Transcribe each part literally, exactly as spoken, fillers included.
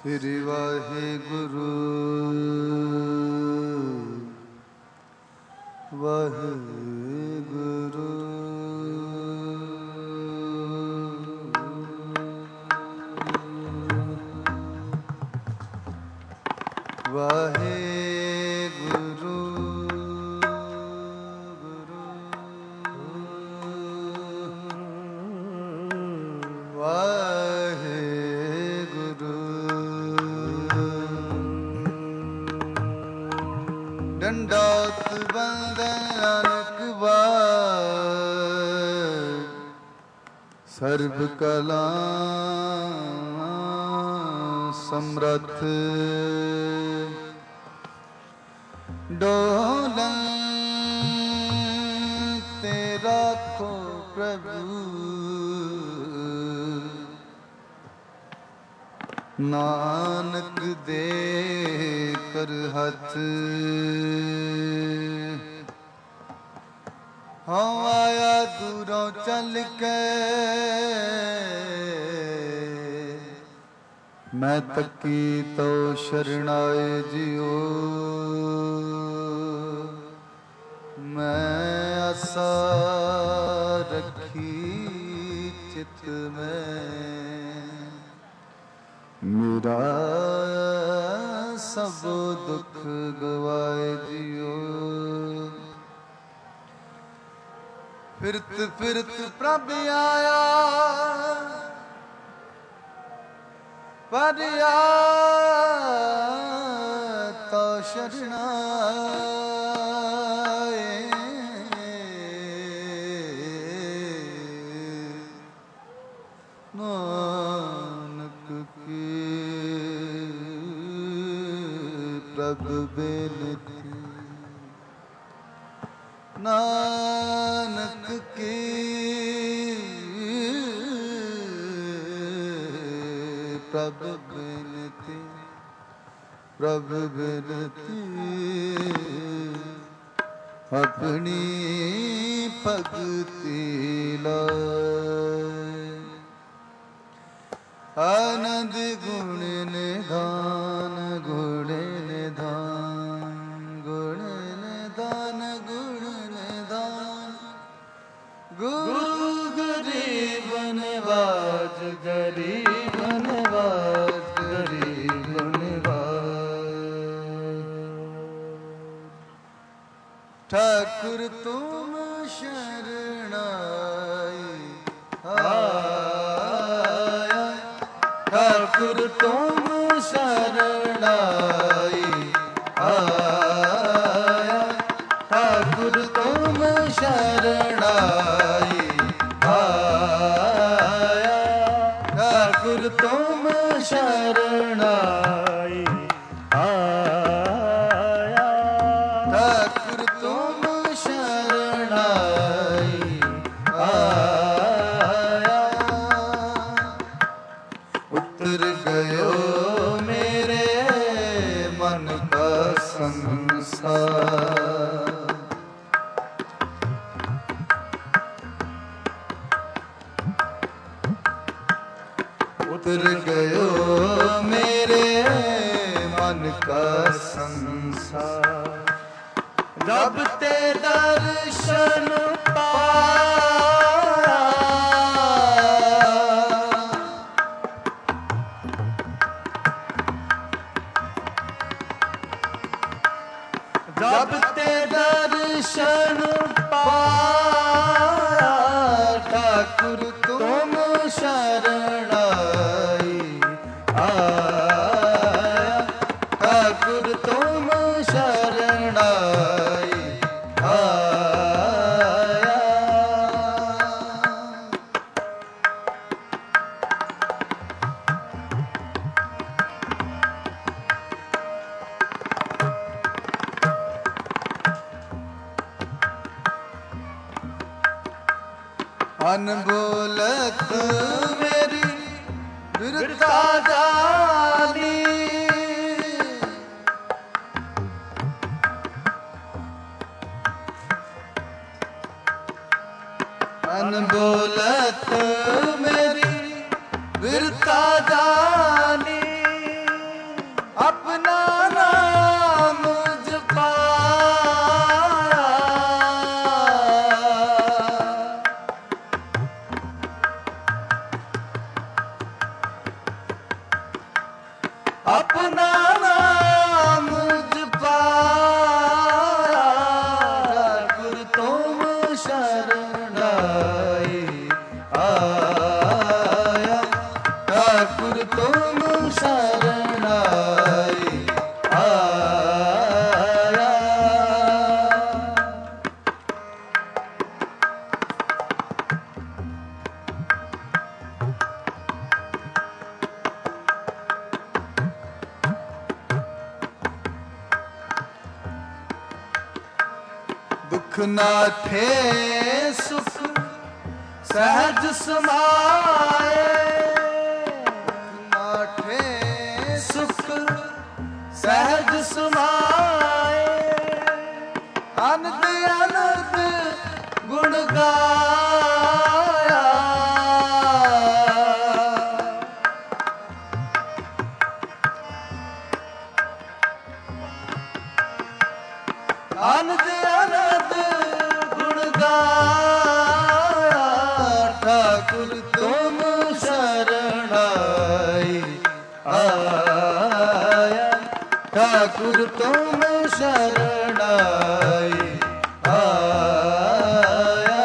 ਸ੍ਰੀ ਵਾਹਿਗੁਰੂ ਵਾਹਿਗੁਰੂ ਵਾਹਿਗੁਰੂ ਡੰਡੋਤ ਬੰਦਨਕ ਬਾਰ ਸਰਬ ਕਲਾ ਸਮਰੱਥ ਡੋਲਨ ਤੇ ਰਾਖੋ ਪ੍ਰਭੂ ਨਾਨਕ ਦੇ ਕਰ ਹੱਥ ਹਉ ਆਇਆ ਦੂਰੋਂ ਚੱਲ ਕੇ ਮੈਂ ਤੱਕੀ ਤੋ ਸ਼ਰਣਾਏ ਜਿਉ ਮੈਂ ਆਸਾ ਰੱਖੀ ਚਿਤ ਮੈਂ ਮੇਰਾ ਸਭ ਦੁੱਖ ਗਵਾਏ ਜਿਉ ਫਿਰਤ ਫਿਰਤ ਪ੍ਰਭ ਆਇਆ ਪਰ ਆਇਆ ਤੋ ਸ਼ਰਣਾਏ ਨਾਨਕ ਕੀ ਪ੍ਰਭ ਬੇਨਤੀ ਨਾਨਕ ਕੀ ਪ੍ਰਭ ਬੇਨਤੀ ਪ੍ਰਭ ਬੇਨਤੀ ਆਪਣੀ ਭਗਤੀ ਲਾਇ ਆਨੰਦ ਗੁਣ ਨਿਧਾਨ ਗੁਣ ਨਿਧਾਨ ਗੁਣ ਨਿਧਾਨ ਗੁਣ ਨਿਧਾਨ ਗੁਰੂ ਗਰੀਬ ਨਿਵਾਜ ਗਰੀਬ ਨਿਵਾਜ ਗਰੀਬ ਨਿਵਾਜ ਠਾਕੁਰ ਤੁਮ ਸ਼ਰਣਾਈ ਆਇਆ ਠਾਕੁਰ ਤੁਮ ਸ਼ਰਣਾਈ ਆਇਆ ਠਾਕੁਰ ਤੁਮ ਸ਼ਰਣਾਈ ਆਇਆ ਠਾਕੁਰ ਤੁਮ ਸ਼ਰਣਾਈ ਆਇਆ ਠਾਕੁਰ ਤੁਮ ਸ਼ਰਣਾਈ ਆਇਆ ਉਤਰ ਗਇਓ ਮੇਰੇ ਮਨ ਕਾ ਸੰਸਾਰ उतर गयो मेरे मन का संसार जब ते दर्शन पाया जब ते दर्शन पाया ठाकुर तुम शरणाई आया ठाकुर तुम शरणाई आया अनबोलत मेरी बिरता जानी अनबोलत मेरी बिरता जानी ਆਪਣਾ ਨਾਮ ਜਪਾਇਆ, ਠਾਕੁਰ ਤੁਮ ਸ਼ਰਨ ਆਏ ਆਇਆ, ਠਾਕੁਰ ਤੁਮ ਸ਼ਰਨ ਆਏ ਆਇਆ। ਦੁਖ ਨਾਠੇ ਸੁਖ ਸਹਿਜ ਸਮਾਏ, ਨਾਠੇ ਸੁਖ ਸਹਿਜ ਸਮਾਏ, ਅਨੰਦ ਅਨੰਦ ਗੁਣ ਗਾਇਆ, ਅਨੰਦ ਅਨੰਦ ਗੁਣ ਗਾਇਆ, ਠਾਕੁਰ ਤੁਮ ਸ਼ਰਨ ਆਏ ਆਇਆ, ਠਾਕੁਰ ਤੁਮ ਸ਼ਰਨ ਆਏ ਆਇਆ।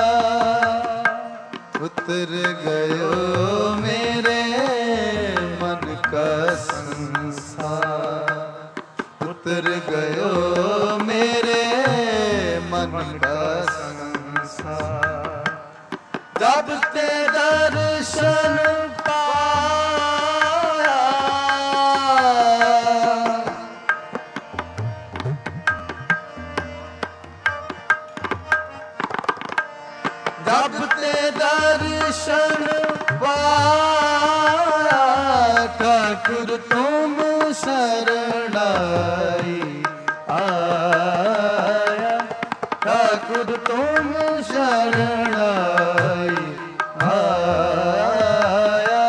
ਉਤਰ ਗਇਓ ਮੇਰੇ ਮਨ ਕਾ ਸੰਸਾਰ, ਉਤਰ ਗਇਓ ਮੇਰੇ ਮਨ ਕਾ ਸੰਸਾਰ, ਜਬ ਤੇ ਦਰਸ਼ਨ ਪਾਇਆ, ਜਬ ਤੇ ਦਰਸ਼ਨ ਪਾਇਆ, ਠਾਕੁਰ ਤੁਮ ਸ਼ਰਨ ਆਏ ਆਇਆ, ਠਾਕੁਰ ਤੁਮ ਸ਼ਰਨ ਆਏ ਆਇਆ।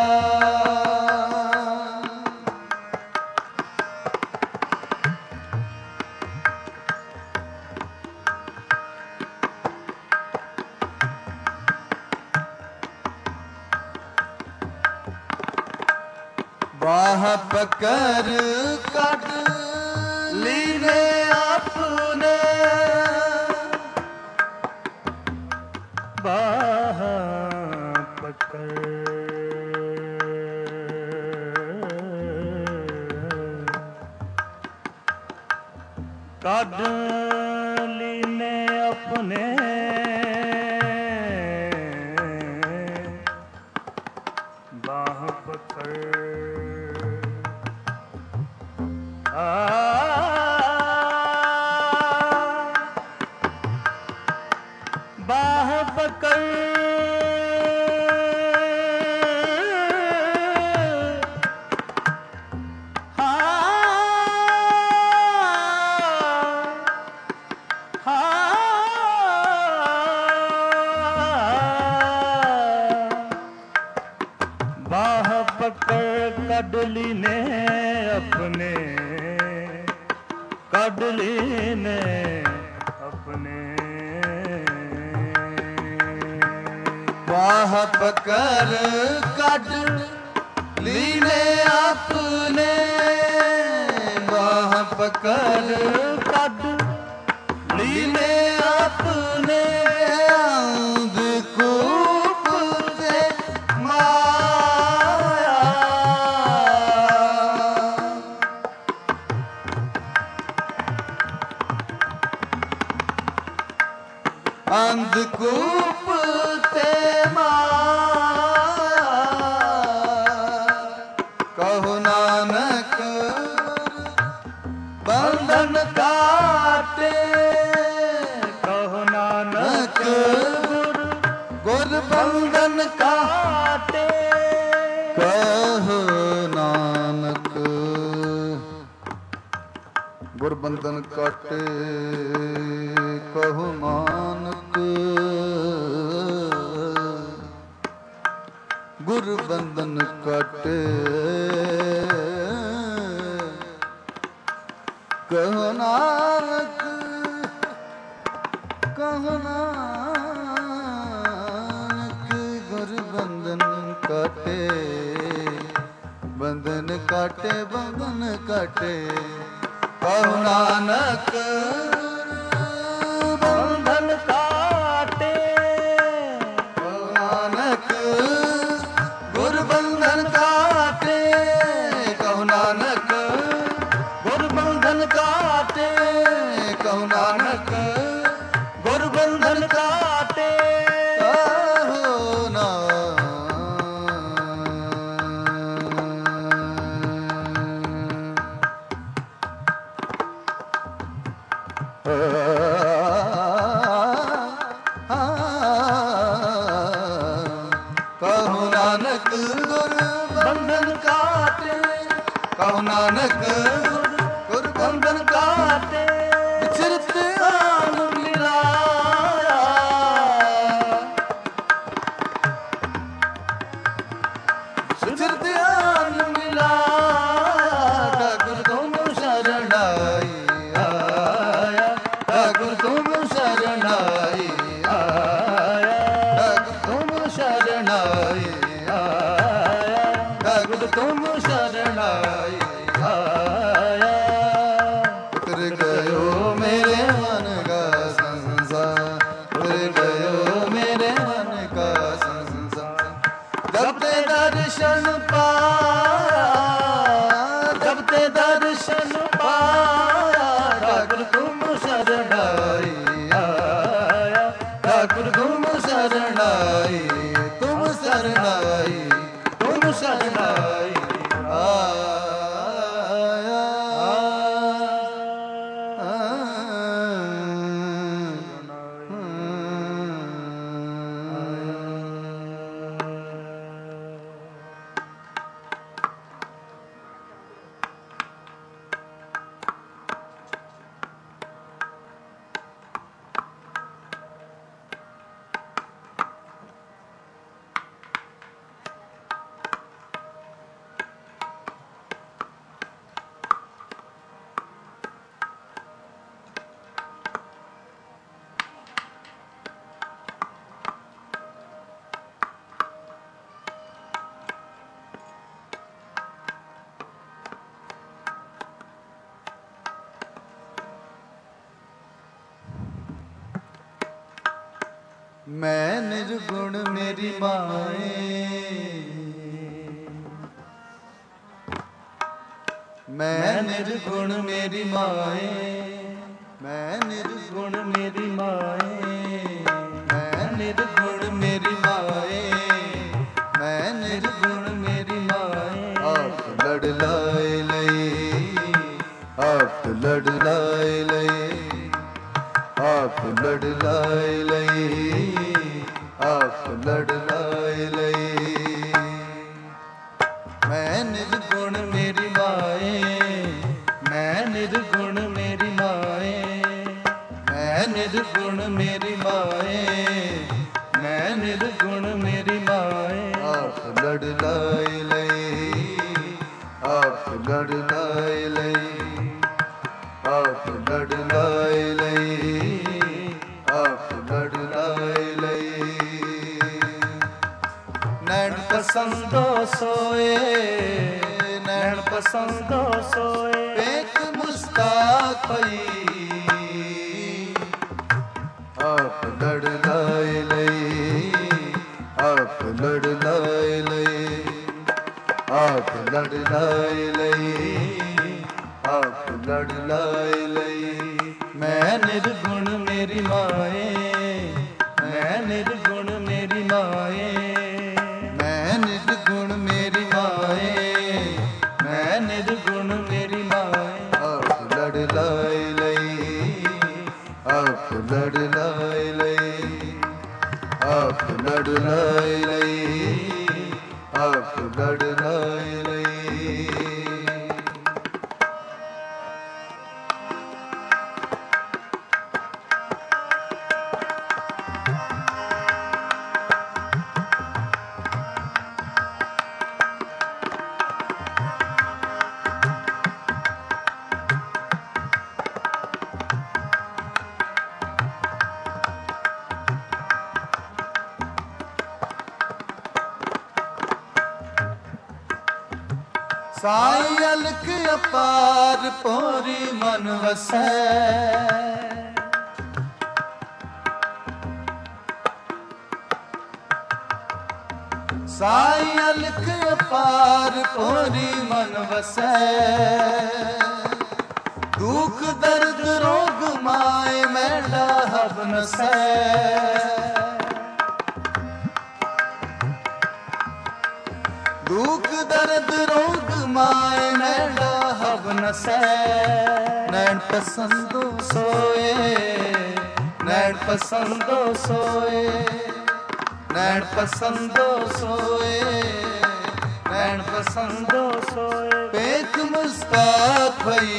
ਬਾਹ ਪਕੜ ਕੱਢ ਲੀਨੇ ਆਪਣੇ, ਬਾਹ ਪਕੜ ਕੱਢ ਲੀਨੇ ਆਪਣੇ, ਬਾਹ ਪਕੜ ਬਾਹ ਪਕੜ ਬਾਹ ਪਕੜ ਕੱਢ ਲੀਨੇ ਆਪਣੇ, ਕੱਢ ਲੀਨੇ ਆਪਣੇ, ਬਾਹ ਪਕੜ ਕੱਢ ਲੀਨੇ ਆਪਣੇ, ਬਾਹ ਪਕੜ ਕੱਢ ਲੀਨੇ ਆਪਣੇ, ਅੰਧਕੂਪ ਤੇ ਮਾਇਆ, ਅੰਧਕੂਪ ਤੇ ਮਾਇਆ, ਕਹੋ ਨਾਨਕ ਬੰਧਨ ਕਾਟੇ, ਕਹੋ ਨਾਨਕ ਗੁਰ ਬੰਧਨ ਕਾਟੇ, ਕਹੋ ਨਾਨਕ ਗੁਰ ਬੰਧਨ ਕਾਟੇ, ਕਹੋ ਨਾਨਕ ਗੁਰ ਬੰਧਨ ਕਾਟੇ, ਕਹੋ ਨਾਨਕ ਕਹੋ ਨਾਨਕ ਗੁਰ ਬੰਧਨ ਕਾਟੇ, बंधन काटे बंधन काटे कहु नानक बंधन काटे कहु नानक गुर बंधन काटे कहु नानक गुर बंधन काटे कहु नानक गुर बंधन काटे कहु ना कहु नानक गुर बंधन काटे कहु नानक गुर बंधन काटे विचरत आन मिलाया विचरत आन मिलाया ठाकुर तुम शरणाई आया ठाकुर तुम शरणाई आया ठाकुर तुम शरणाई आया ठाकुर तुम शरणाई आया उतर गयो मेरे मन का संसार उतर गयो मेरे मन का संसार जब ते दर्शन पाया जब ते दर्शन पाया ठाकुर तुम शरणाई आया ठाकुर तुम शरणाई तुम शरणाई तुम शरणाई आया मैं निर्गुण मेरी माए मैं निर्गुण मेरी माए मैं निर्गुण मेरी माए मैं निर्गुण मेरी माए मैं निर्गुण मेरी माए आप लड़ लाए लई आप लड़ लाए लई आप लड़ लाए लई आप लड़ लाए लई मैं निर्गुण मेरी माए मैं निर्गुण मेरी माए मैं निर्गुण मेरी माए मैं निर्गुण मेरी माए आप लड़ लाए लई आप लड़ लाए लई आप लड़ लाए लई आप लड़ लाए लई नैन पसंदो सोए नैन पसंदो सोए एक मुस्ताक पई आप लड़ लाए लई आप लड़ लाए लई आप लड़ लाए लई आप लड़ लाए लई मैं निर्गुण मेरी माए मैं निर्गुण मेरी माए मैं निर्गुण मेरी माए मैं निर्गुण मेरी माए आप लड़ लाए लई आप लड़ लाए लई आप लड़ लाए लई आप लड़ लाए लई ਸਾਈ ਅਲਖ ਅਪਾਰ ਪੋਰੀ ਮਨ ਵਸੈ ਸਾਈ ਅਲਖ ਅਪਾਰ ਪੋਰੀ ਮਨ ਵਸੈ ਦੁਖ ਦਰਦ ਰੋਗ ਮਾਏ ਮੈਂਡਾ ਹਬ ਨਸੈ ਦੁਖ ਦਰਦ ਰੋਗ ਮਾਏ ਮੈਂਡਾ ਹਬ ਨਸੈ ਨੈਣ ਪਸੰਦੋ ਸੋਏ ਨੈਣ ਪਸੰਦੋ ਸੋਏ ਨੈਣ ਪਸੰਦੋ ਸੋਏ ਨੈਣ ਪਸੰਦੋ ਸੋਏ ਪੇਖ ਮੁਸਤਾਕ ਭਈ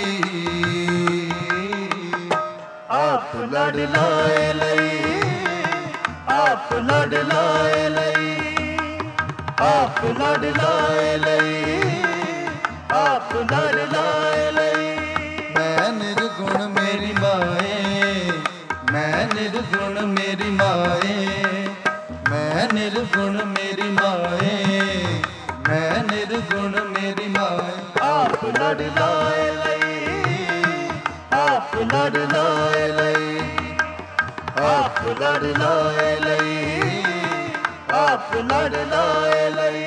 ਆਪ ਲੜ ਲਾਏ ਲਈ ਆਪ ਲੜ ਲਾਏ ਲਈ ਆਪ ਲੜ ਲਾਏ ਲਈ ਆਪ ਲੜ ਲਾਏ ਲਈ ਮੈਂ ਨਿਰਗੁਣ ਮੇਰੀ ਮਾਏ ਮੈਂ ਨਿਰਗੁਣ ਮੇਰੀ ਮਾਏ ਮੈਂ ਨਿਰਗੁਣ ਮੇਰੀ ਮਾਏ ਮੈਂ ਨਿਰਗੁਣ ਮੇਰੀ ਮਾਏ ਆਪ ਲੜ ਲਾਏ ਲਈ ਆਪ ਲੜ ਲਾਏ ਲਈ ਆਪ ਲੜ ਲਾਏ ਲਈ ਆਪ ਲੜ ਲਾਏ ਲਈ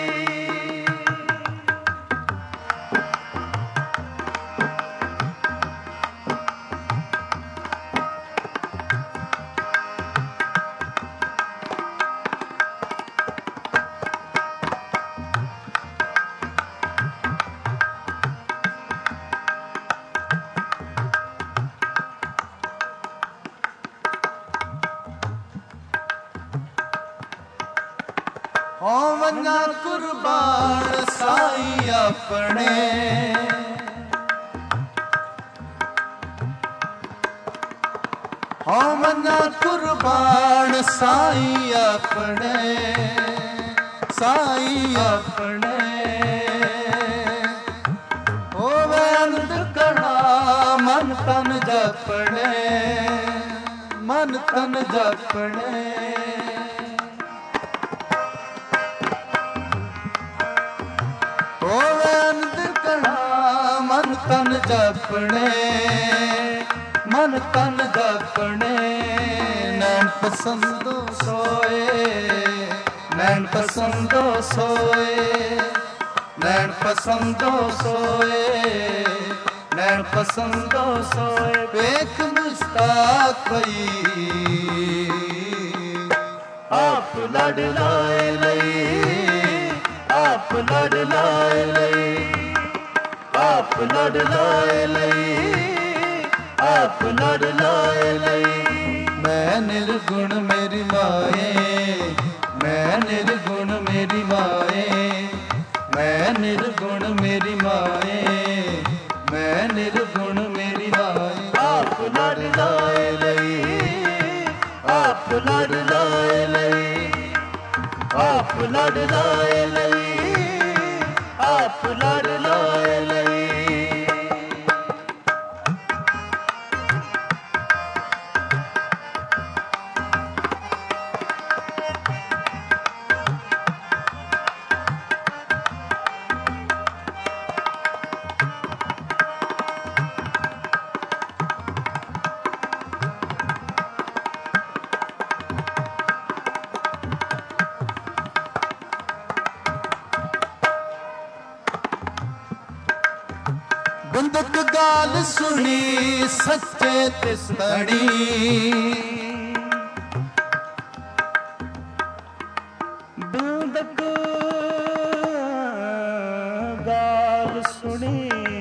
ਹੋਵਨਾ ਕੁਰਬਾਨ ਸਾਈ ਆਪਣੇ ਹੋਵਨਾ ਕੁਰਬਾਨ ਸਾਈ ਆਪਣੇ ਸਾਈ ਆਪਣੇ ਹੋਵੇ ਅੰਧ ਕਣਾ ਮਨ ਤਨ ਜਪਣੇ ਮਨ ਤਨ ਜਪਣੇ ਹੋਵੇ ਅੰਧ ਕਣਾ ਮਨ ਤਨ ਜਪਣੇ ਮਨ ਤਨ ਜਪਣੇ ਨੈਣ ਪਸੰਦੋ ਸੋਏ ਨੈਣ ਪਸੰਦੋ ਸੋਏ ਨੈਣ ਪਸੰਦੋ ਸੋਏ ਨੈਣ ਪਸੰਦੋ ਸੋਏ ਵੇਖ ਮੁਸਤਾਕ ਭਈ ਆਪ ਲੜ ਲਾਏ ਲਈ ਆਪ ਲੜ ਲਾਏ ਲਈ ਆਪ ਲੜ ਲਾਏ ਲਈ ਆਪ ਲੜ ਲਾਏ ਲਈ ਮੈਂ ਨਿਰਗੁਣ ਮੇਰੀ ਮਾਏ ਮੈਂ ਨਿਰਗੁਣ ਮੇਰੀ ਮਾਏ ਮੈਂ ਨਿਰਗੁਣ ਮੇਰੀ ਮਾਏ ਮੈਂ ਨਿਰਗੁਣ ਮੇਰੀ ਮਾਏ ਆਪ ਲੜ ਲਾਏ ਲਈ ਆਪ ਲੜ ਲਾਏ ਲਈ ਆਪ ਲੜ ਲਾਏ ਲਈ ਆਪ ਲੜ ਲਾਏ ਲਈ ਬਿੰਦਕ ਗਾਲ ਸੁਣੀ ਸੱਚੇ ਤਿਸ ਧੜੀ ਬਿੰਦਕ ਗਾਲ ਸੁਣੀ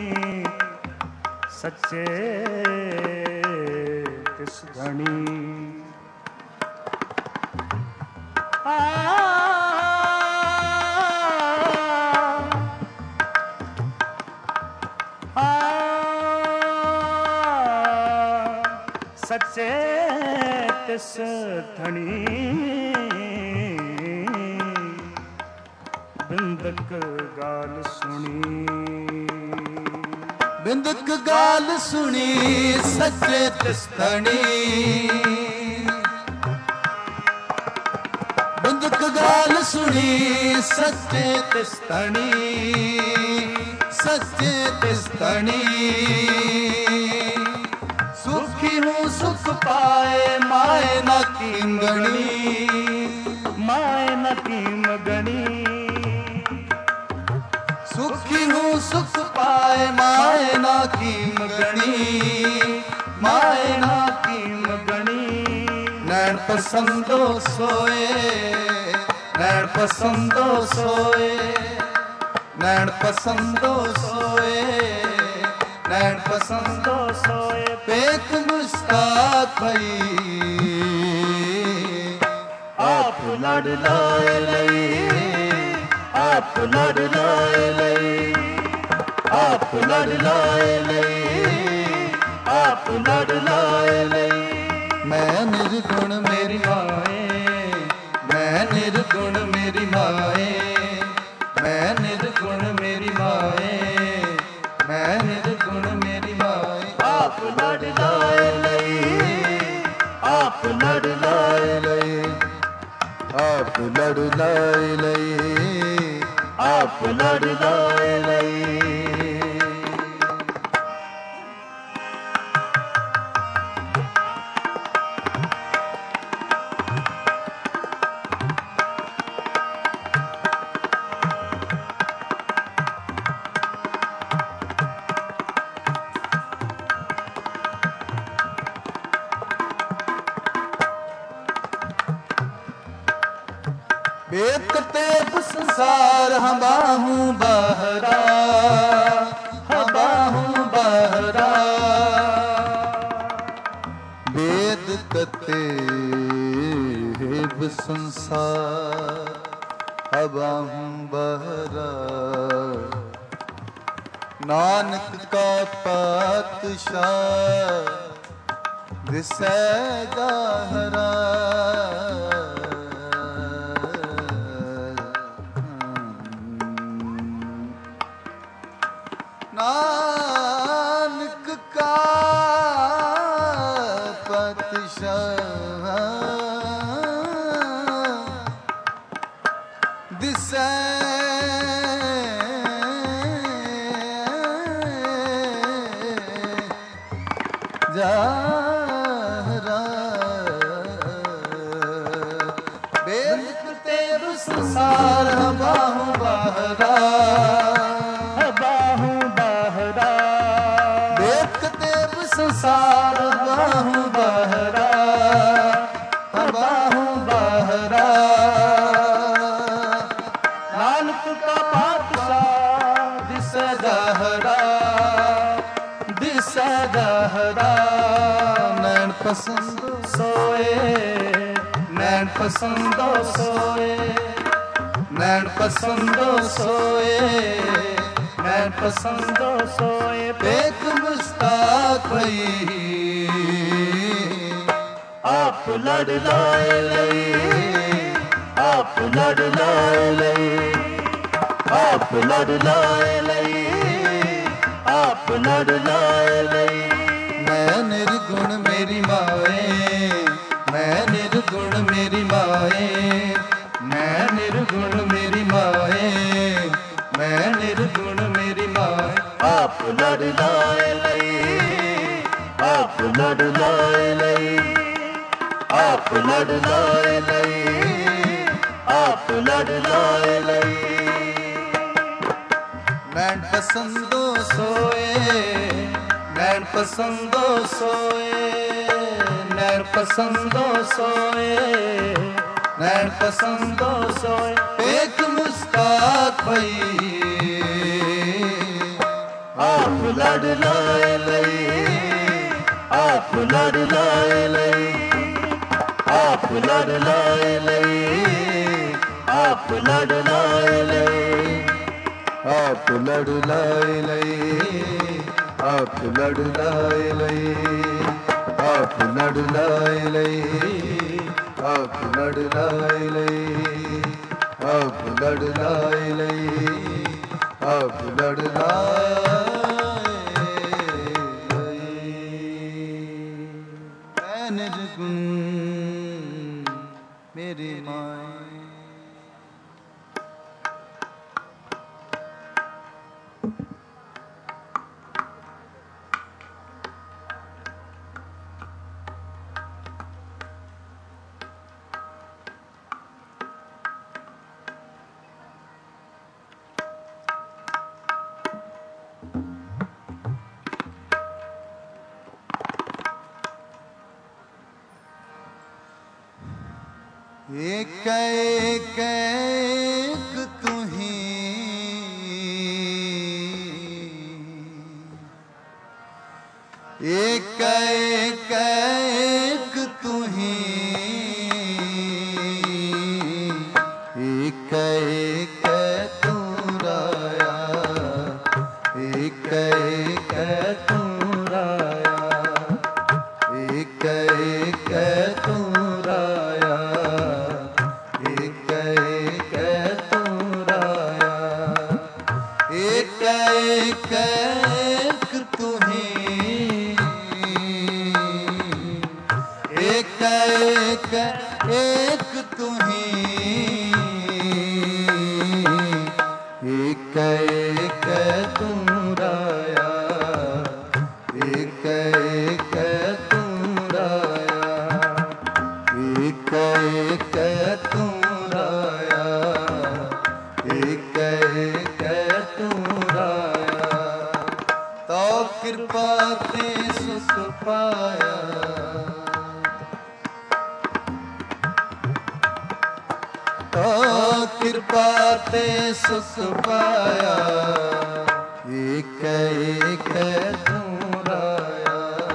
ਸੱਚੇ ਤਿਸ ਧੜੀ ਆ ਸੱਚੇ ਤਿਸ ਧਣੀ ਬਿੰਦਕ ਗਾਲ ਸੁਣੀ ਬਿੰਦਕ ਗਾਲ ਸੁਣੀ ਸੱਚੇ ਤਿਸ ਧਣੀ ਬਿੰਦਕ ਗਾਲ ਸੁਣੀ ਸੱਚੇ ਤਿਸ ਧਣੀ सच्चे तिस्तनी सुखी हूँ सुख पाए माए न कीमगणी माए न कीमगणी सुखी हूँ सुख पाए माए न कीमगणी माए न कीमगणी नैन पसंदो सोए नैन पसंदो सोए नैन पसंदो सोए नैन पसंदो सोए पेक मुस्ताक भई आप लड़ लाए लई आप लड़ लाए लई आप लड़ लाए लई आप लड़ लाए लई मैं निर्गुण मेरी माए मैं निर्गुण मेरी माए मैं निर्गुण मेरी माए मैं निर्गुण मेरी माए आप लड़ लाए लई आप लड़ लाए लई आप लड़ लाए लई आप लड़ लाए लई बेकते संसार हबाहू बहरा हबाहू बहरा वेद कते संसार हबाहू बहरा नानक का पातशाह दिसै गाहरा नानक का पातशाह दिसै जाहरा बेद तेब संसार बाहू बहरा संसार बाहू बहरा बाहू बहरा नानक का पातशाह दिस दहरा दिस दहरा नैन पसंद सोए नैन पसंदो सोए नैन पसंदो सोए नैन पसंदो सोए पेक मुस्ताक भई आप लड़ लाए लई आप लड़ लाए लई आप लड़ लाए लई आप लड़ लाए लई मैं निर्गुण मेरी माए मैं निर्गुण मेरी माए मैं निर्गुण मेरी माए मैं निर्गुण मेरी माए आप लड़ लाए लई आप लड़ लाए लई आप लड़ लाए लई आप लड़ लाए लई नैन पसंदो सोए नैन पसंदो सोए नैन पसंदो सोए नैन पसंदो सोए एक मुस्ताक भई आप लड़ लाए लई आप लड़ लाए लई आप लड़ लाए लई आप लड़ लाए लई आप लड़ लाए लई आप लड़ लाए लई आप लड़ लाए लई आप लड़ लाए लई आप लड़ लाए लई आप लड़ लाए मैं निर्गुण मेरी माए। एक एक एक तू ही, एक एक तू राया, एक एक तू राया, एक एक तू राया, एक एक तू राया, एक एक एक तू ही, एक एक एक तू ही, एक एक तू राया, एक एक तू राया, एक एक तू राया, एक एक तू राया। तो कृपा ते सुख पाया, तो कृपा ते सुख पाया, एक एक तू राया,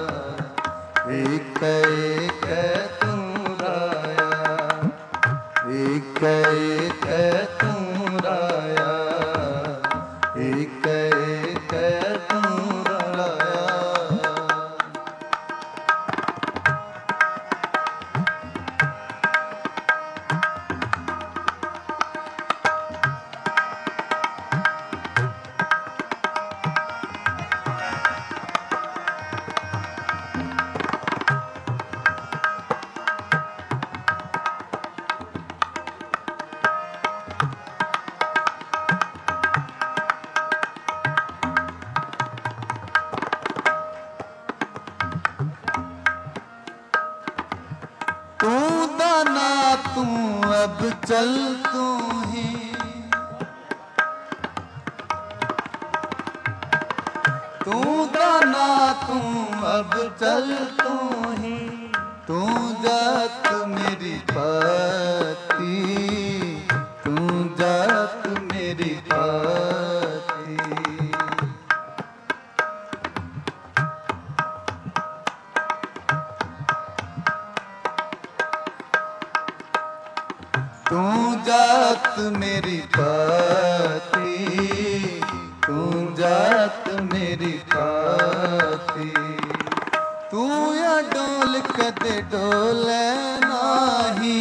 एक एक तू राया, एक एक तू राया, एक एक तू राया। तू दाना तू अब चल तू ही, तू दाना तू अब चल तू ही, तू जात मेरी पाती, तू जात मेरी पाती। तू जात मेरी पाती, तू जात मेरी पाती। तू या डोल कदे डोले नाही,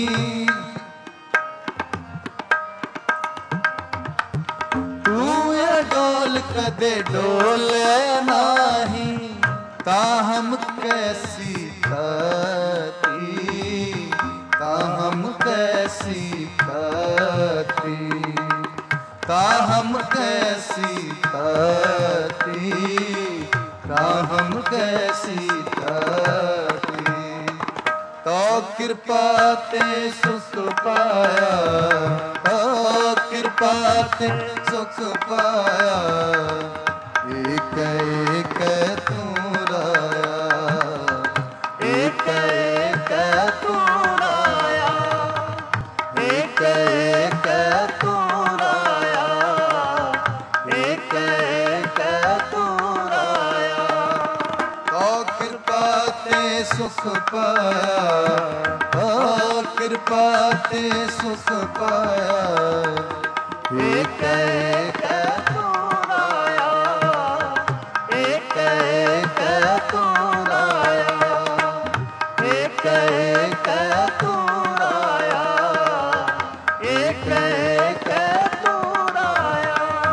तू या डोल कदे डोले नाही, ताहम कैसी ताती, ताहम कैसी ताती, ताहम कैसी ताती, ताहम कैसी ताती। तो कृपा ते सुख पाया, तो कृपा ते सुख पाया, एक एक तू राया, एक एक तू राया, एक एक तू राया, एक एक तू राया। तो कृपा ते सुख पाया, तो कृपा ते सुख पाया, एक एक तू राया, एक एक तू राया, एक एक तू राया, एक एक तू राया।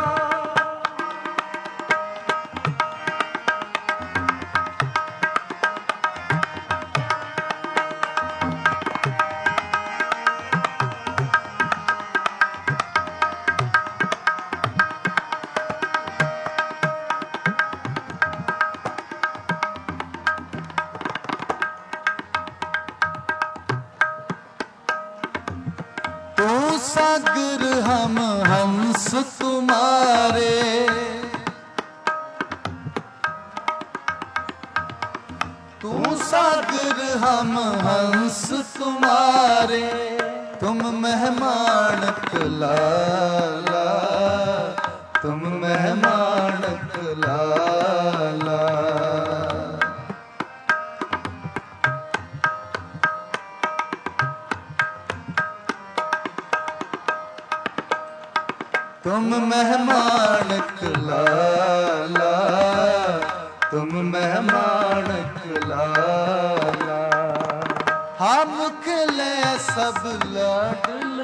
तू सागर हम हंस तुम्हारे, तू सागर हम हंस तुम्हारे, तुम मेहमान लाला, तुम मेहमान लाला। निहाला, तुम मेहमान लाला। हम खिले सब लाडल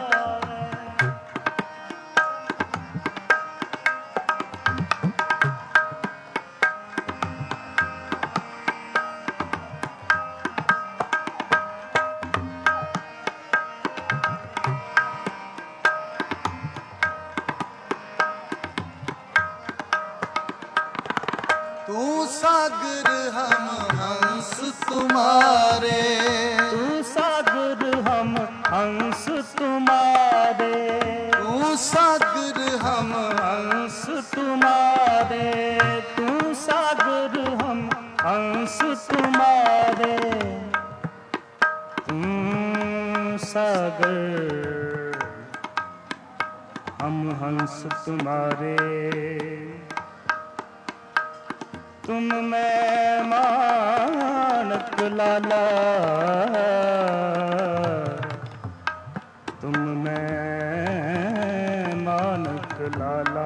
तू सागर हम हंस तुम्हारे, तू सागर हम हंस तुम्हारे, तू सागर हम हंस तुम्हारे, तू सागर हम हंस तुम्हारे, तू सागर हम हंस तुम्हारे, तुम मैं मानक लाला, तुम मैं मानक लाला।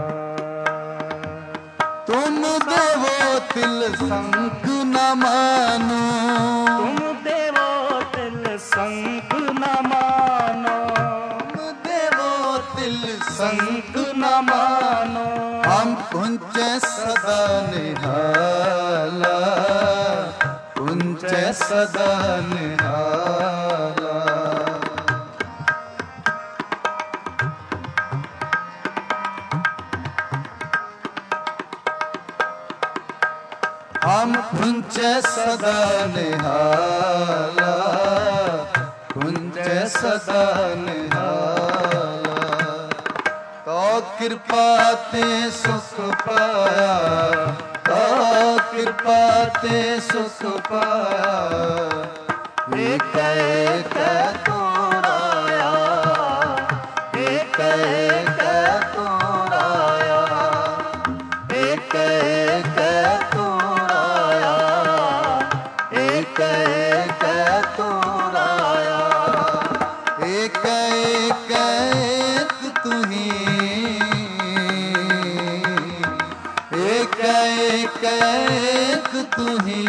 तुम देवो तिल संग न मानो, तुम देवो तिल संग न मानो, तुम देवो तिल संग न मानो। हम कुंज सदा निहाला, कुंज सदा निहाला। हम कुंज सदा निहाला, कुंज सदा निहाला। तो कृपा ते सुख पाया, तो कृपा ते सुख पाया। एक एक तू राया, एक एक तू राया, एक एक तू राया, एक एक तू राया। एक एक तू ही, एक एक एक तू ही,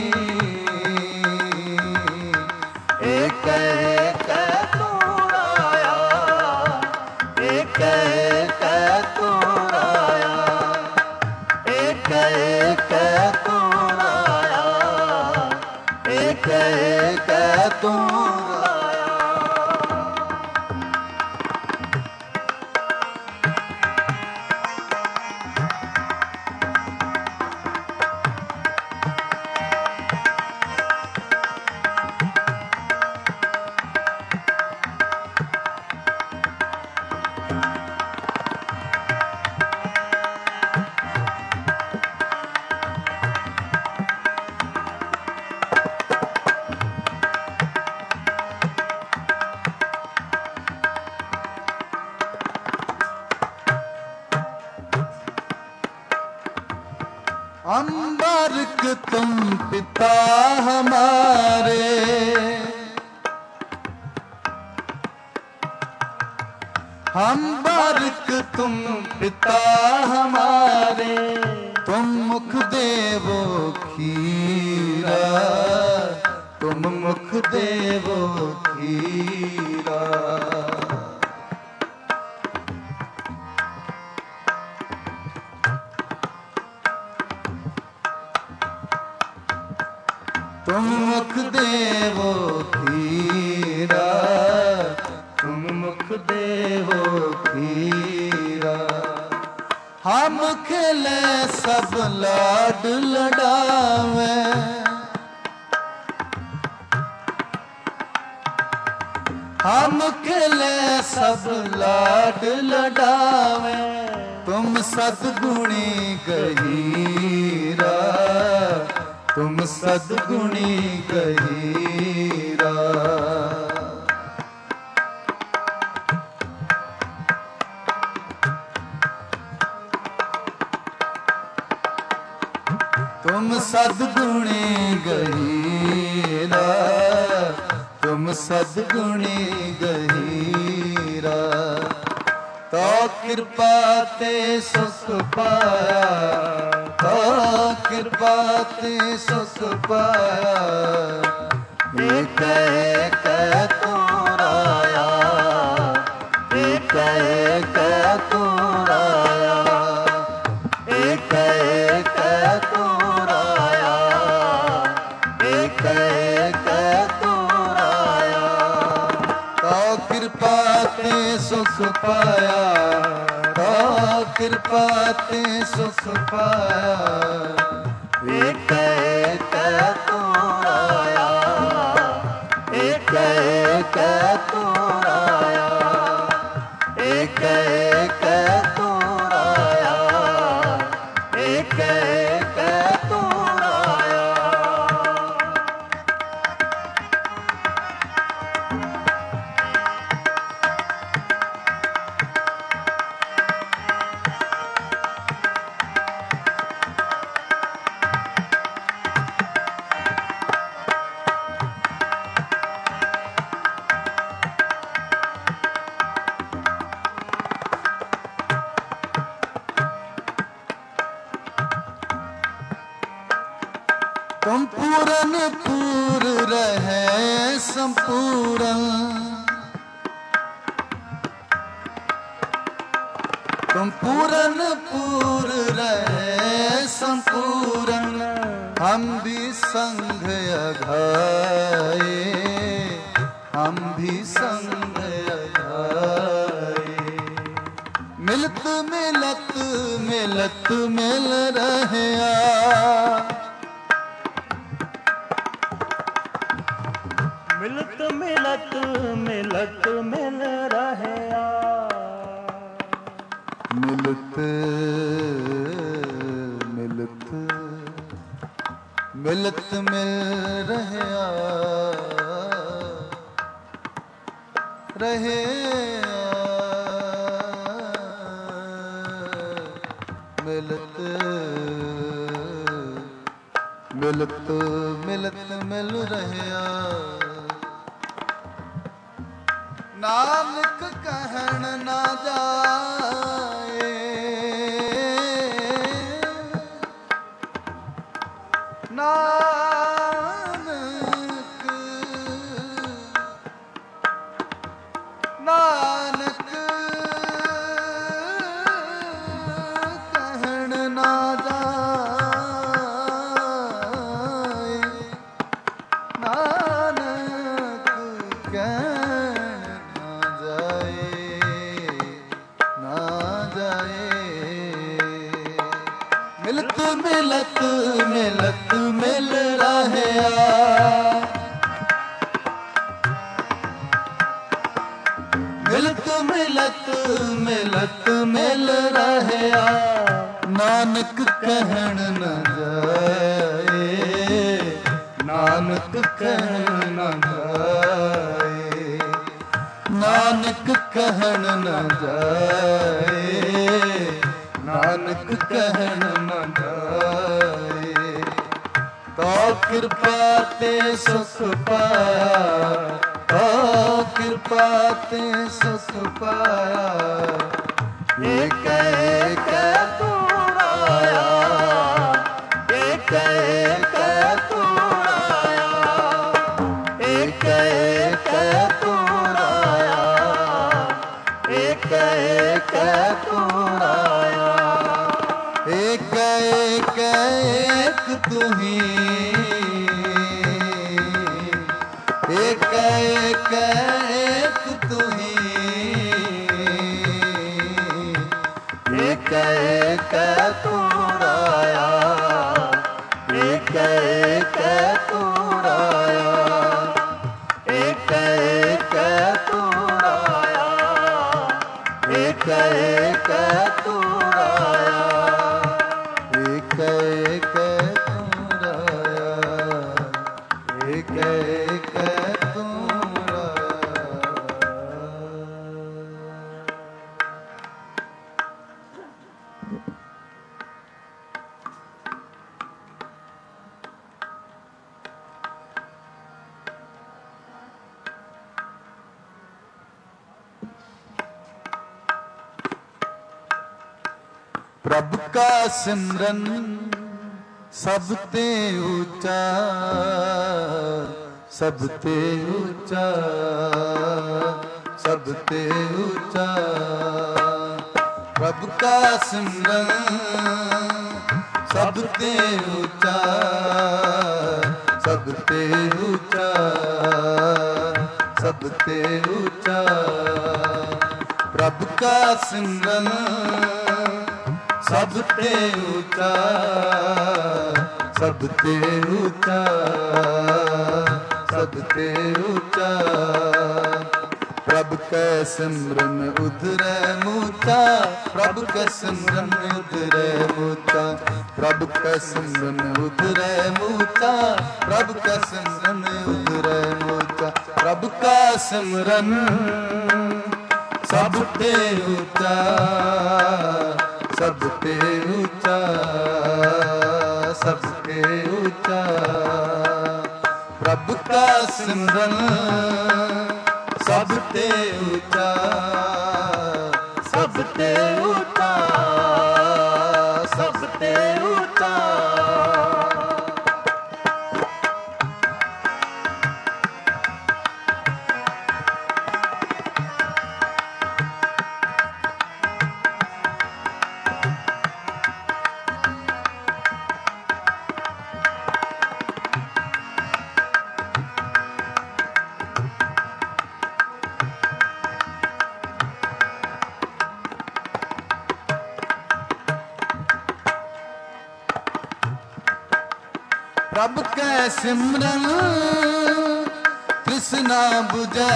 एक एक तू राया, एक एक तू राया, एक एक तू राया, एक एक तू राया। अम्बरक तुम पिता हमारे, अम्बरक तुम पिता हमारे। तुम मुख देवो खीरा, तुम मुख देवो खीरा। तुम मुख देवो खीरा, तुम मुख देवो खीरा। हम खिले सब लाड लडावे, हम खिले सब लाड लडावे। तुम सद्गुणी गहीरा, तुम सद्गुणी गहीरा। तुम सद्गुणी गहीरा, तुम सद्गुणी गहीरा। तो ਕਿਰਪਾ ਤੇ ਸੁਖ ਪਾਇਆ, ਤੋ ਕਿਰਪਾ ਤੇ ਸੁਖ ਪਾਇਆ। ਏਕ ਏਕ ਤੂੰ ਰਾਇਆ, ਏਕ ਏਕ ਤੂੰ ਰਾਇਆ, ਏਕ ਏਕ ਤੂੰ ਰਾਇਆ, ਏਕ ਏਕ ਤੂੰ ਰਾਇਆ। ਤੋ ਕਿਰਪਾ ਤੇ ਸੁਖ ਪਾਇਆ, ਤੋ ਕਿਰਪਾ ਤੇ ਸੁਖ ਪਾਇਆ। ਏਕ ਏਕ ਤੂੰ ਰਾਇਆ, ਏਕ ਏਕ ਤੂੰ ਰਾਇਆ, ਏਕ ਏਕ ਤੂੰ ਰਾਇਆ, ਏਕ ਏਕ ਤੂੰ ਰਾਇਆ। तुम पूरन पूर रहे संपूरन, तुम पूरन पूर रहे संपूरन। हम भी संग अघाए, हम भी संग अघाए। मिलत मिलत मिलत मिल रहे मिलत मिलत मिलत मिल रहे मिलत मिलत मिलत मिल रहे रहे मिलत मिलत मिलत मिल रहे। नानक कहन ना जाए, नानक नानक कहन ना जाए, नानक कहन ना जाए। मिलत मिलत मिलत मिल रहे मिलत मिलत मिलत मिल रहे। नानक कहन न जाए, नानक कहन न जाए, नानक कहन न जाए, नानक कहन न जाए। तो कृपा ते सुख पाया, तो कृपा ते सुख पाया। एक एक तू राया, एक एक तू राया, एक एक तू राया, एक एक तू राया। एक एक एक तू ही, एक एक एक तू ही, एक एक तू राया, एक एक तू राया, एक एक तू राया, एक एक तू राया, एक एक तू राया, एक एक तू राया। प्रभ का सिमरन सब ते ऊंचा, सब ते ऊंचा, सब ते ऊंचा। प्रभ का सिमरन सब ते ऊंचा, सब ते ऊंचा, सब ते ऊंचा। प्रभ का सिमरन सब ते ऊंचा, सब ते ऊंचा, सब ते ऊंचा। प्रभ कै सिमरन उधरे मूचा, प्रभ कै सिमरन उधरे मूचा, प्रभ कै सिमरन उधरे मूचा, प्रभ कै सिमरन उधरे मूचा। प्रभ का सिमरन सब ते ऊंचा, सब ते ऊंचा, सब ते ऊंचा। प्रभ का सिमरन सब ते ऊंचा, सब ते ऊंचा, सब ते ऊंचा। प्रभ कै सिमरन तृष्णा बुझै,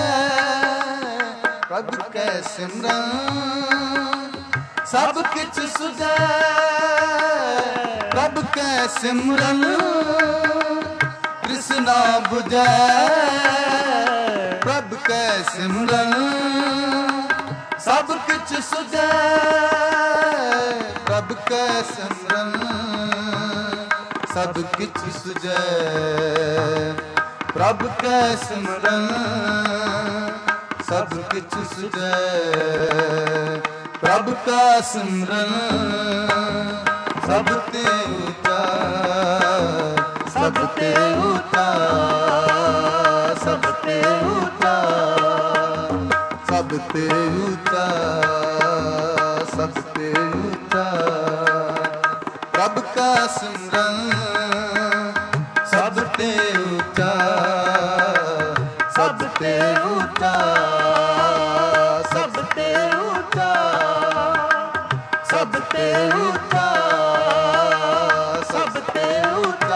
प्रभ कै सिमरन सब किछ सुझै। प्रभ कै सिमरन तृष्णा बुझै, प्रभ कै सिमरन सब किछ सुझै। प्रभ कै सिमरन सब किछ सुझै, प्रभ कै सिमरन सब किछ सुझै। प्रभ का सिमरन सब ते ऊंचा, सब ते ऊंचा, सब ते ऊंचा, सब ते ऊंचा, सब ते ऊंचा। प्रभ का सिमरन सब ते ऊंचा, सब ते ऊंचा, सब ते ऊंचा, सब ते ऊंचा, सब ते ऊंचा।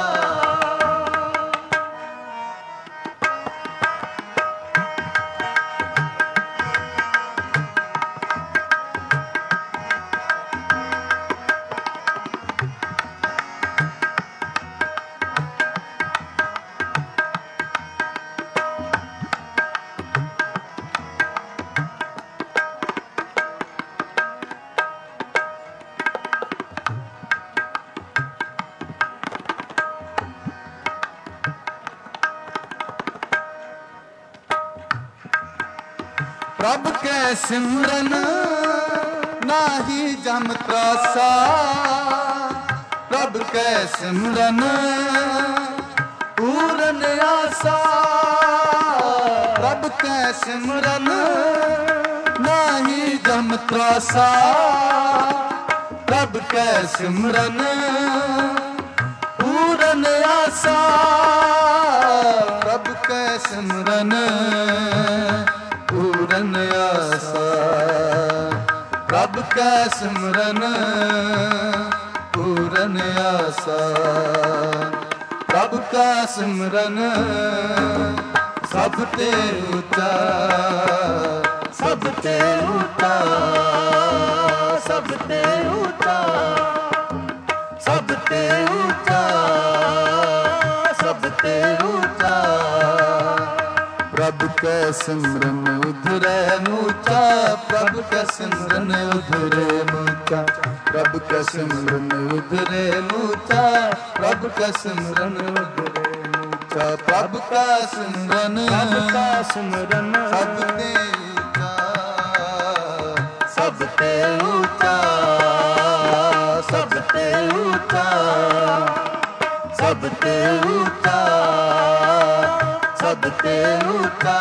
प्रभ कै सिमरन नाही जम त्रासा, प्रभ कै सिमरन पूरन आसा। प्रभ कै सिमरन नाही जम त्रासा, प्रभ कै सिमरन पूरन आसा। प्रभ कै सिमरन पूरन आसा, प्रभ कै सिमरन पूरन आसा। प्रभ का सिमरन सब ते ऊंचा, सब ते ऊंचा, सब ते ऊंचा, सब ते ऊंचा, सब ते ऊंचा। प्रभ कै सिमरन उधरे मूचा, प्रभ कै सिमरन उधरे मूचा, प्रभ कै सिमरन उधरे मूचा, प्रभ कै सिमरन उधरे मूचा। प्रभ का सिमरन, प्रभ का सिमरन सब ते ऊंचा, सब ते ऊंचा, ਤੇ ਉੱਚਾ, ਸਭ ਤੇ ਉੱਚਾ, ਸਭ ਤੇ ਉੱਚਾ।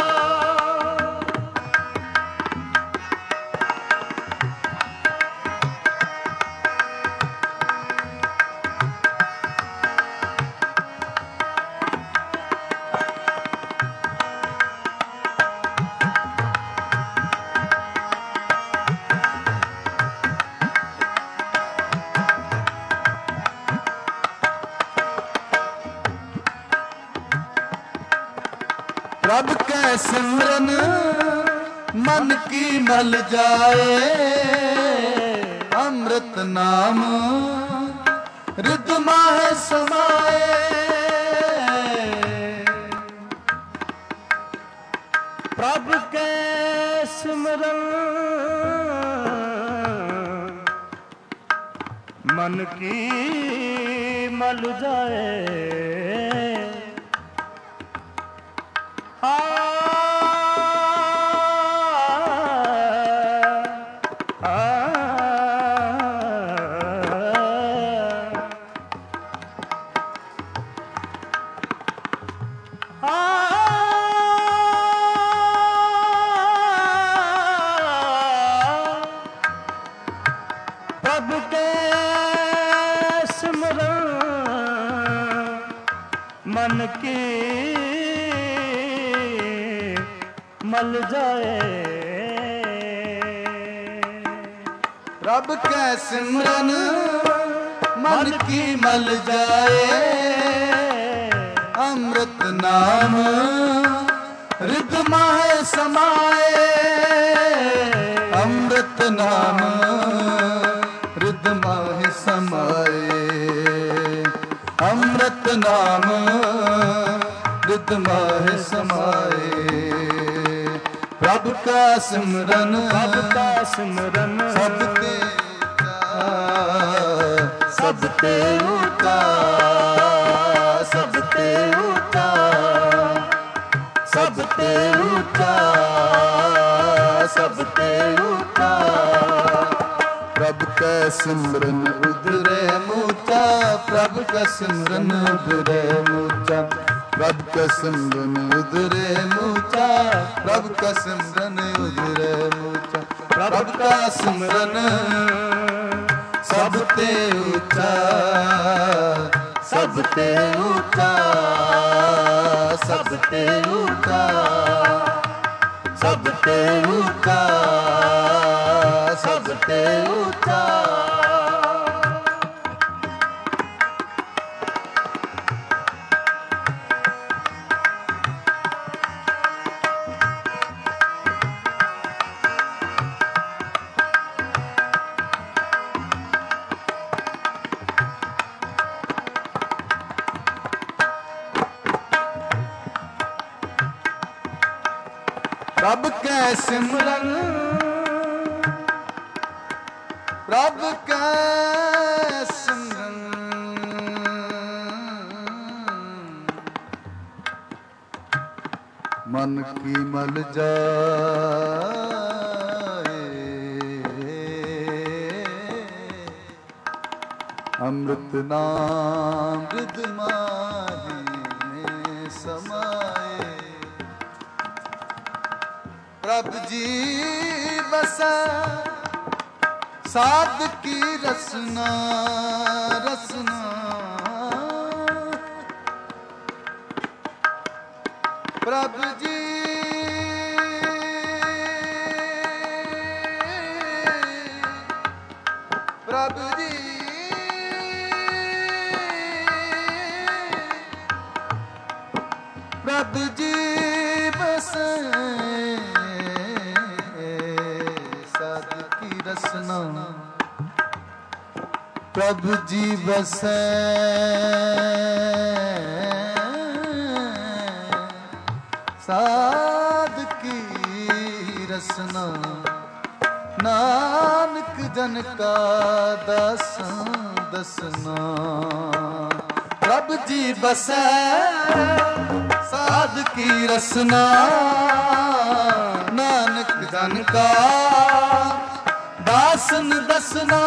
प्रभ कै सिमरन मन की मल जाए, अमृत नाम रिद माहे समाए। प्रभ कै सिमरन मन की मल जाए, प्रभु के सिमरन मन की मल जाए। प्रभ कै सिमरन मन की मल जाए, अमृत नाम रिद माहे समाए। अमृत नाम रिद माहे समाए, अमृत नाम रिद माहे समाए। प्रभ का सिमरन, प्रभ का सिमरन सब ते सब ते ऊँचा, सब ते ऊँचा, सब ते ऊँचा, सब ते ऊँचा। प्रभ का सिमरन उधरे मूचा, प्रभ का सिमरन उधरे मूचा, प्रभ का सिमरन उधरे मूचा, प्रभ का सिमरन उधरे मूचा। प्रभ का सिमरन सब ते ऊंचा, सब ते ऊँचा, सब ते ऊँचा, सब ते ऊँचा, सब ते ऊँचा। प्रभ कै सिमरन, प्रभ कै सिमरन मन की मल जाए, अमृत नाम रिद माहे समाए। प्रभ जी बसा साध की रसना, रसना प्रभ जी प्रभ जी प्रभ जी बस रसना। प्रभु जी बसै साध की रसना, नानक जन का दसा दसना। प्रभु जी बसै साध की रसना, नानक जन का ਦਾਸਨ ਦਸਨਾ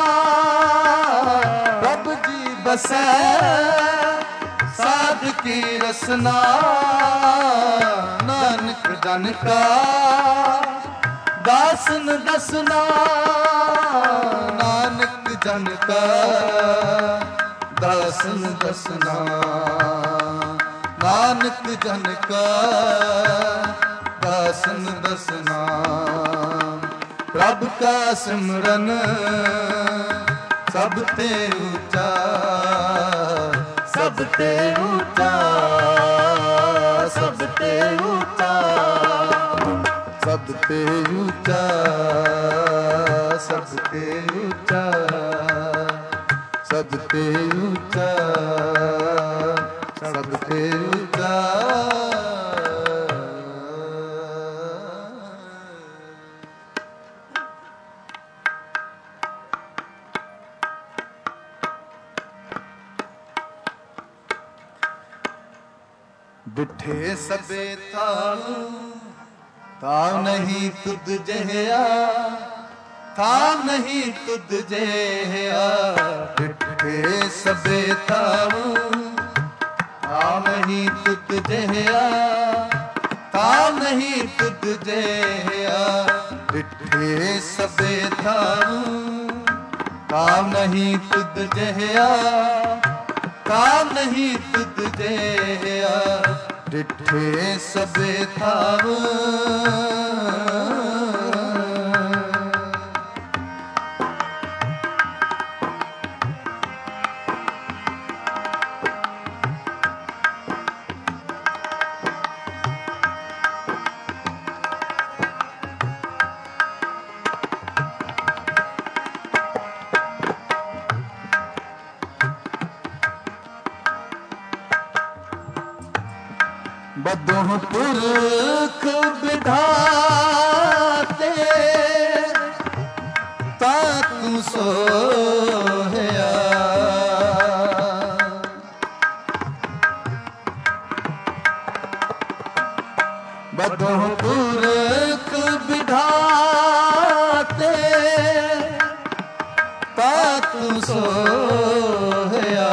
ਪ੍ਰਭ ਜੀ ਬਸੈ ਸਾਧਕੀ ਰਸਨਾ ਨਾਨਕ ਜਨ ਕਾ ਦਾਸਨ ਦਸਨਾ ਨਾਨਕ ਜਨ ਕਾ ਦਾਸਨ ਦਸਨਾ ਨਾਨਕ ਜਨ ਕਾ ਦਾਸਨ ਦਸਨਾ ਪ੍ਰਭ ਕਾ ਸਿਮਰਨ ਸਭ ਤੇ ਉੱਚਾ ਸਭ ਤੇ ਉੱਚਾ ਸਭ ਤੇ ਉੱਚਾ ਸਭ ਤੇ ਉੱਚਾ ਸਭ ਤੇ ਉੱਚਾ ਸਭ ਤੇ ਉੱਚਾ ਸਭ ਤੇ ਉੱਚਾ ਬਿਠੇ ਸਭੇ ਥਾਉ ਥਾਉ ਨਹੀਂ ਤੁਧ ਜਿਹਾ ਥਾਉ ਨਹੀਂ ਤੁਧ ਜਿਹਾ ਬਿਠੇ ਸਭੇ ਥਾਉ ਥਾਉ ਨਹੀਂ ਤੁਧ ਜਿਹਾ ਥਾਉ ਨਹੀਂ ਤੁਧ ਜਿਹਾ ਬਿਠੇ ਸਭੇ ਥਾਉ ਥਾਉ ਨਹੀਂ ਤੁਧ ਜਿਹਾ ਥਾਉ ਨਹੀਂ ਤੁਧ ਜਿਹਾ ਡਿਠੇ ਸਭੇ ਥਾਉ ਬਦੋਹ ਪੁਰਖ ਵਿਧਾਤੇ ਤਾ ਤੂੰ ਸੋਹਿਆ ਬਦੋਹ ਪੁਰਖ ਵਿਧਾਤੇ ਤਾ ਤੂੰ ਸੋਹਿਆ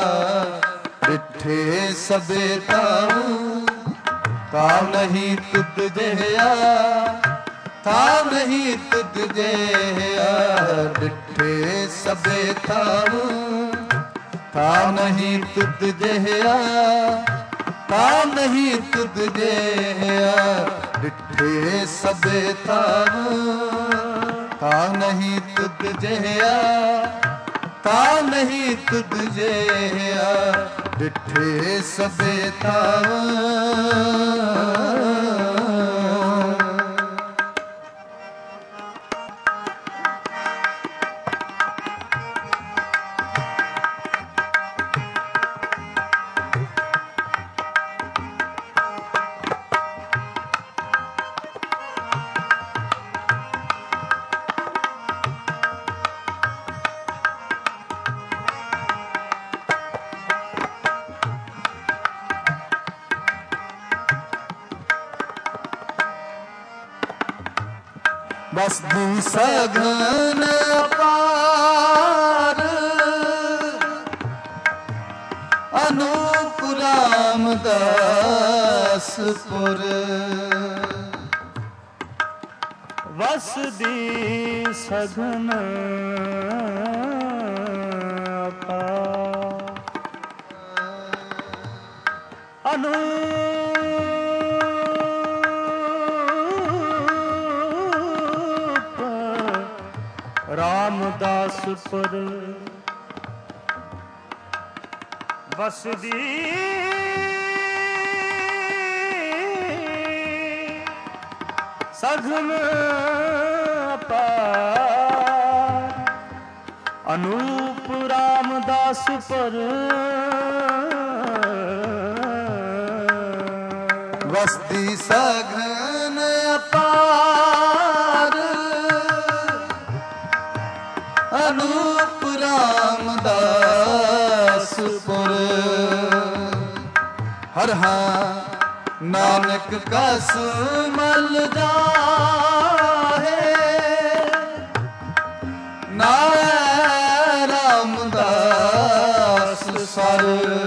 ਡਿਠੇ ਸਭੇ ਥਾਉ ਥਾਉ ਨਹੀਂ ਤੁਧ ਜਿਹਾ ਥਾਉ ਨਹੀਂ ਤੁਧ ਜਿਹਾ ਡਿਠੇ ਸਭੇ ਥਾਉ ਥਾਉ ਨਹੀਂ ਤੁਧ ਜਿਹਾ ਥਾਉ ਨਹੀਂ ਤੁਧ ਜਿਹਾ ਡਿਠੇ ਸਭੇ ਥਾਉ ਥਾਉ ਨਹੀਂ ਤੁਧ ਜਿਹਾ ਥਾਉ ਨਹੀਂ ਤੁਧ ਜਿਹਾ ਡਿਠੇ ਸਭੇ ਥਾਉ ਬਸਦੀ ਸਗਨ ਅਪਾਰ ਅਨੂਪ ਰਾਮਦਾਸਪੁਰ ਵਸਦੀ ਸਗਨ ਅਪਾਰ ਅਨੂਪ ਰਾਮਦਾਸਪੁਰ ਵਸਦੀ ਸਗਨ ਅਪਾਰ ਅਨੂਪ ਰਾਮਦਾਸਪੁਰ ਵਸਦੀ ਸਗਨ ਅਪਾਰ ਅਨੂਪ ਰਾਮਦਾਸਪੁਰ ਹਰ ਹਾਂ ਨਾਨਕ ਕਸ ਮਲ ਜਾਹੇ ਸਰ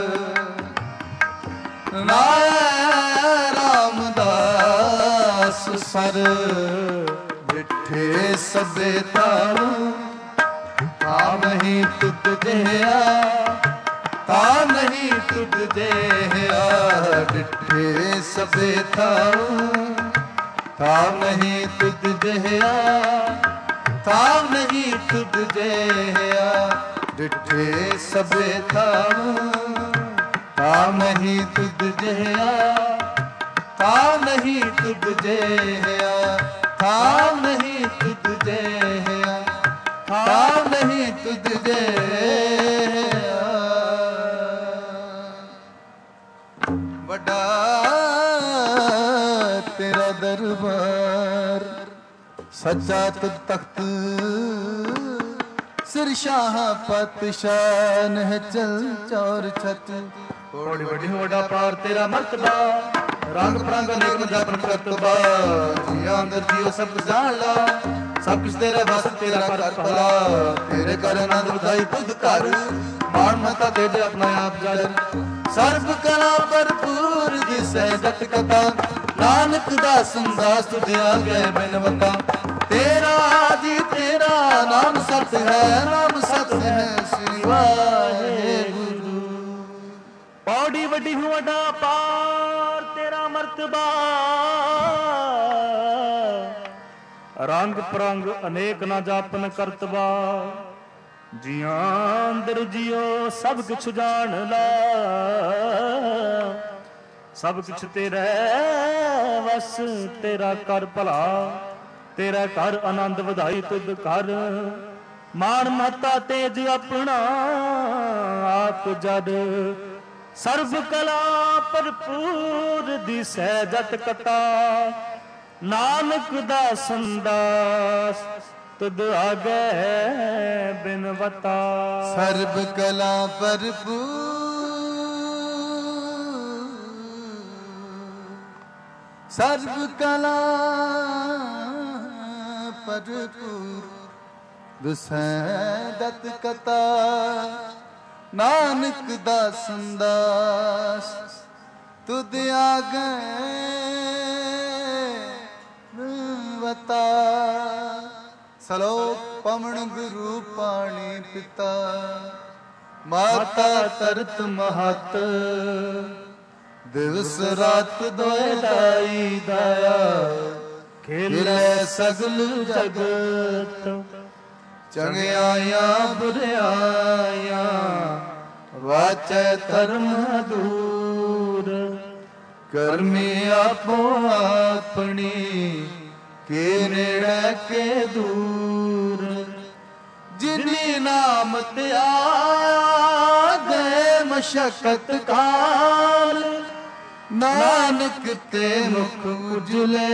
ਨਾਇ ਰਾਮਦਾਸ ਸਰ ਡਿਠੇ ਸਭੇ ਤਾਰੂ ਤਾ ਨਹੀਂ ਤੁਧ ਜਿਹਾ ਤਾ ਨਹੀਂ ਤੁਧ ਜਿਹਾ ਡਿਠੇ ਸਭੇ ਤਾਰੂ ਤਾ ਨਹੀਂ ਤੁਧ ਜਿਹਾ ਤਾ ਨਹੀਂ ਤੁਧ ਜਿਹਾ ਡਿਠੇ ਸਭੇ ਤਾਰੂ ਤਾ ਨਹੀਂ ਤੁਧ ਜਿਹਾ ਤਾ ਨਹੀਂ ਤੁਧ ਜਿਹਾ ਤਾ ਨਹੀਂ ਤੁਧ ਜਿਹਾ ਤਾ ਨਹੀਂ ਤੁਧ ਜਿਹਾ ਵੱਡਾ ਤੇਰਾ ਦਰਬਾਰ ਸੱਚਾ ਤੁਧ ਤਖਤ ਸਿਰ ਸ਼ਾਹ ਪਤਸ਼ਾਹ ਨਹਿ ਚਲ ਚੌਰ ਛਤ ਬੜੀ ਵੱਡੀ ਵੱਡਾ ਪਾਰ ਤੇਰਾ ਮਰਤਬਾ ਰੰਗ ਪ੍ਰੰਗ ਅਨੇਕ ਮਜਾਪਨ ਕਰਤਬਾ ਜੀ ਅੰਦਰ ਜੀਓ ਸਭ ਜਾਣ ਲਾ ਸਭ ਕੁਛ ਤੇਰੇ ਵਸ ਤੇਰਾ ਕਰ ਭਲਾ ਤੇਰੇ ਕਰ ਆਨੰਦ ਵਧਾਈ ਤੁਧ ਘਰ ਮਾਣ ਮਤਾ ਤੇਰੇ ਆਪਣਾ ਆਪ ਜਲ ਸਰਬ ਕਲਾ ਭਰਪੂਰ ਦਿਸੈ ਜਤ ਕਥਾ ਨਾਨਕ ਦਾਸ ਸੰਦਾਸ ਤੁਧ ਆਗੇ ਬਿਨਵਤਾ ਤੇਰਾ ਆਦਿ ਤੇਰਾ ਨਾਮ ਸਤ ਹੈ ਨਾਮ ਸਤ ਹੈ ਸ੍ਰੀ ਵਾਹਿਗੁਰੂ ਪੌੜੀ ਵੱਡੀ ਹੂੰ ਵੱਡਾ ਪਾਰ ਤੇਰਾ ਮਰਤਬਾ ਰੰਗ ਪ੍ਰੰਗ ਅਨੇਕ ਨਾ ਜਾਪਨ ਕਰਤਬਾ ਜੀਆਂ ਅੰਦਰ ਜਿਉ ਸਭ ਕੁਛ ਜਾਣ ਲਾ ਸਭ ਕੁਛ ਤੇਰਾ ਵਸ ਤੇਰਾ ਕਰ ਭਲਾ ਤੇਰਾ ਘਰ ਆਨੰਦ ਵਧਾਈ ਤੁਧ ਕਰ ਮਾਣ ਮਤਾ ਤੇਜ ਆਪਣਾ ਆਪ ਜਦ ਸਰਬ ਕਲਾ ਭਰਪੂਰ ਦਿਸੈ ਜਤ ਕਤਾ ਨਾਨਕ ਦਾ ਸੰਦਾਸ ਤੁਧ ਆਗੇ ਬਿਨਵਤਾ ਸਰਬ ਕਲਾ ਭਰਪੂਰ ਸਰਬ ਕਲਾ ਭਰਪੂਰ ਦਿਸੈ ਜਤ ਕਤਾ ਨਾਨਕ ਦਾ ਸੰਦਾਸ ਤੁਧ ਆਗੇ ਬਿਨਵਤਾ ਸਲੋਕ ਪਵਨ ਗੁਰੂ ਪਾਣੀ ਪਿਤਾ ਮਾਤਾ ਤਰਤ ਮਹਤ ਦਿਵਸ ਰਾਤ ਦੋਇ ਦਾਈ ਦਇਆ ਖੇਲੇ ਸਗਲ ਜਗਤ ਚੰਗਿਆਈਆਂ ਬੁਰਿਆਈਆਂ ਵਾਚੈ ਧਰਮ ਦੂਰ ਕਰਮੀ ਆਪੋ ਆਪਣੀ ਕੇ ਨੇੜੇ ਕੇ ਦੂਰ ਜਿਨੀ ਨਾਮ ਤੇ ਆਗੇ ਮਸ਼ਕਤ ਕਾਲ ਨਾਨਕ ਤੇ ਮੁਖ ਉਜਲੇ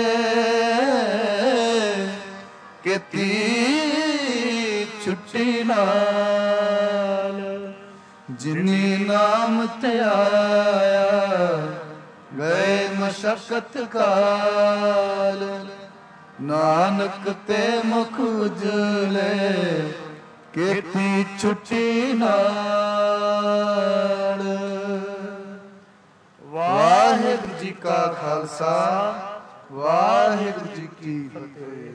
ਕੀਤੀ ਛੁੱਟੀ ਨਾਲ ਜਿਨੀ ਨਾਮ ਤੇ ਆਇਆ ਗਏ ਮਸ਼ਕਤ ਕਾਲ ਨਾਨਕ ਤੇ ਮੁਖ ਉਜਲੇ ਕੀਤੀ ਛੁੱਟੀ ਨਾਲ ਵਾਹਿਗੁਰੂ ਜੀ ਕਾ ਖਾਲਸਾ ਵਾਹਿਗੁਰੂ ਜੀ ਕੀ ਫਤਿਹ।